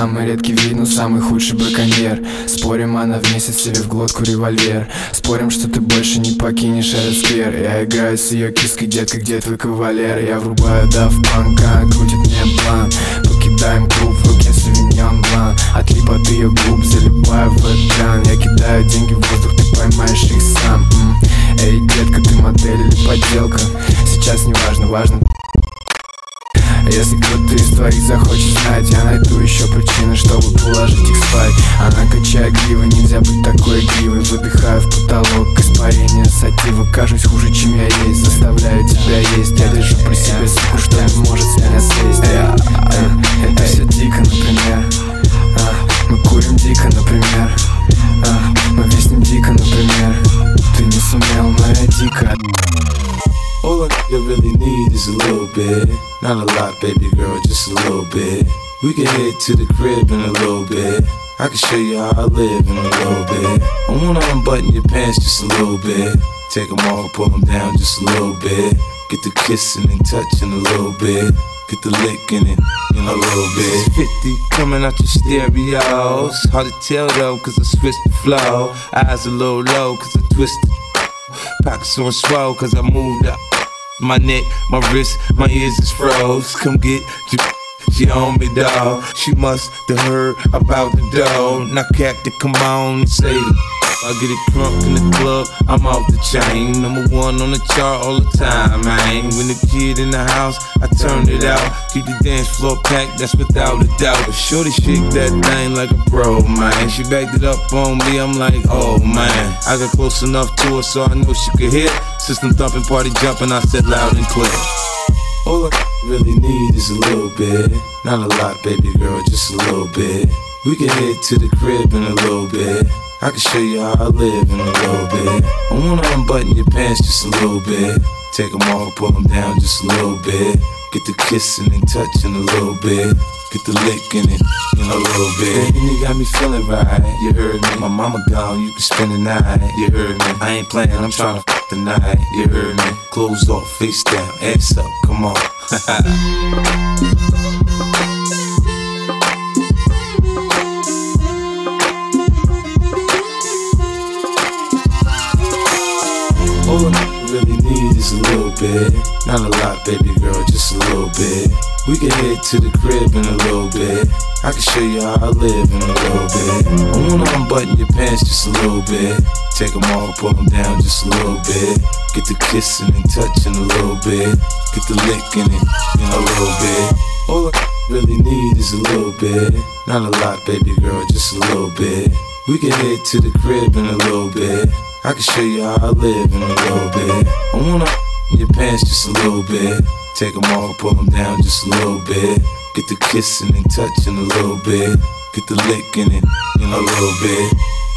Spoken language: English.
самый редкий вид, но самый худший браконьер. Спорим, она вместе себе в глотку револьвер. Спорим, что ты больше не покинешь этот сквер. Я играю с ее киской, детка, где твой кавалер? Я врубаю Daft Punk, крутит мне план. Покидаем клуб, в руке Sauvignon Blanc. Отлип от ее губ, залипаю в экран. Я кидаю деньги в воздух, ты поймаешь их сам. Эй, детка, ты модель или подделка? Сейчас не важно, важно. Если кто-то из твоих захочет знать, я найду еще причины, чтобы положить их спать. Она качает гривы, нельзя быть такой игривой. Выдыхаю в потолок, испарение сатива. Кажусь хуже, чем я есть, заставляю тебя есть. Я держу при себе суку, что не может с меня слезть. Это все дико, например. Мы курим дико, например. Мы виснем дико, например. Ты не сумел, но я дико. All a nigga really need is a little bit. Not a lot, baby girl, just a little bit. We can head to the crib in a little bit. I can show you how I live in a little bit. I wanna unbutton your pants just a little bit. Take them off, pull them down just a little bit. Get the kissing and touching a little bit. Get the licking it in a little bit. 50 coming out your stereos. Hard to tell though, cause I switched the flow. Eyes a little low, cause I twisted. Pockets on swell, cause I moved up. My neck, my wrist, my ears is froze. Come get your she on me, dawg. She must have heard about the dough. Now Captain, come on and say it. I get it crunk in the club, I'm off the chain. Number one on the chart all the time, man. When the kid in the house, I turned it out. Keep the dance floor packed, that's without a doubt. But shorty shake that thing like a pro, man. She backed it up on me, I'm like, oh man. I got close enough to her so I know she could hear. System thumping, party jumping, I said loud and clear. All I really need is a little bit. Not a lot, baby girl, just a little bit. We can head to the crib in a little bit. I can show you how I live in a little bit. I wanna unbutton your pants just a little bit. Take them off, pull them down just a little bit. Get the kissing and touching a little bit. Get the licking it in a little bit. And you got me feeling right, you heard me. My mama gone, you can spend the night, you heard me. I ain't playing, I'm trying to f*** the night, you heard me. Clothes off, face down, ass up, come on. All I really need is a little bit. Not a lot, baby girl, just a little bit. We can head to the crib in a little bit. I can show you how I live in a little bit. I wanna unbutton your pants just a little bit. Take them off, pull them down just a little bit. Get the kissing and touching a little bit. Get the licking it in a little bit. All I really need is a little bit. Not a lot, baby girl, just a little bit. We can head to the crib in a little bit. I can show you how I live in a little bit. I wanna your pants just a little bit. Take them off, pull them down just a little bit. Get the kissing and touching a little bit. Get the licking it in a little bit.